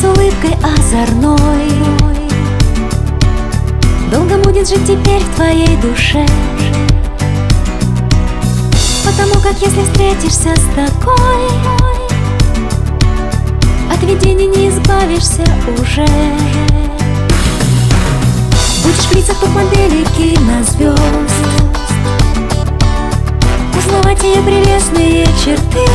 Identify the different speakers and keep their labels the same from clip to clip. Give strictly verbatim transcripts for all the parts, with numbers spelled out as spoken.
Speaker 1: с улыбкой озорной. Долго будет жить теперь в твоей душе, потому как если встретишься с такой, от видений не избавишься уже. Будешь в лицах топ-моделей кинозвезд узнавать ее прелестные черты.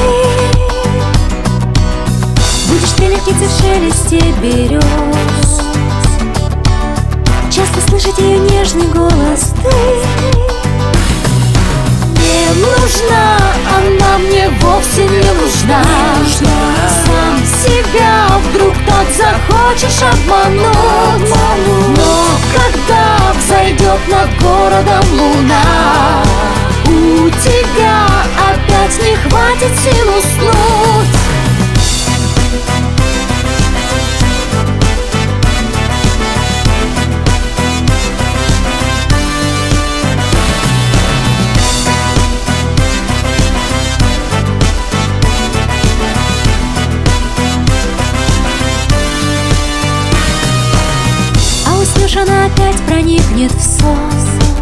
Speaker 1: Будешь стрелять птицы в шелесте берез, часто слышать ее нежный голос ты. Не нужна, она мне вовсе не нужна. Сам себя вдруг так захочешь обмануть. Но когда взойдет над городом луна, у тебя опять не хватит сил уснуть. Она опять проникнет в сон,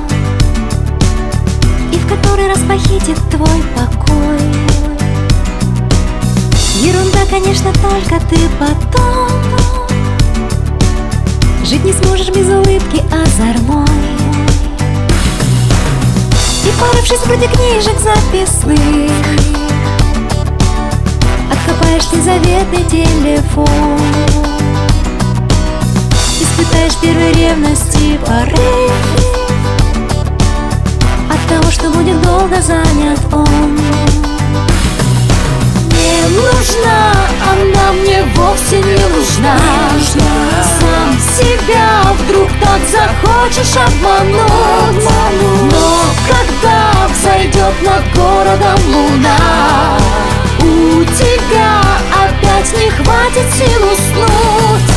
Speaker 1: и в который раз похитит твой покой. Ерунда, конечно, только ты потом жить не сможешь без улыбки озорной. И порывшись в груди книжек записных, откопаешь ты заветный телефон. Испытаешь первой ревности порыв от того, что будет долго занят он. Не нужна, она мне вовсе не нужна. Сам себя вдруг так захочешь обмануть. Но когда взойдет над городом луна, у тебя опять не хватит сил уснуть.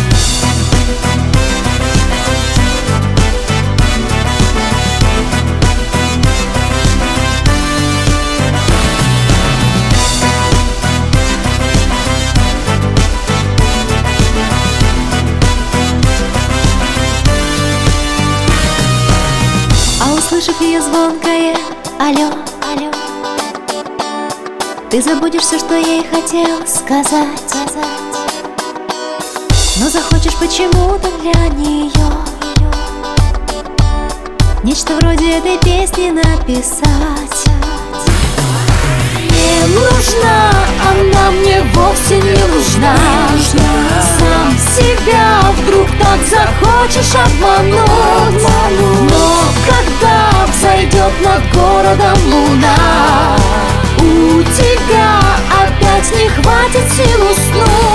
Speaker 1: Услышав ее звонкое алло, алло, ты забудешь все, что ей хотел сказать, но захочешь почему-то для нее нечто вроде этой песни написать. Не нужна, она мне вовсе не нужна. Сам себя вдруг так захочешь обмануть. Но когда взойдет над городом луна, у тебя опять не хватит сил уснуть.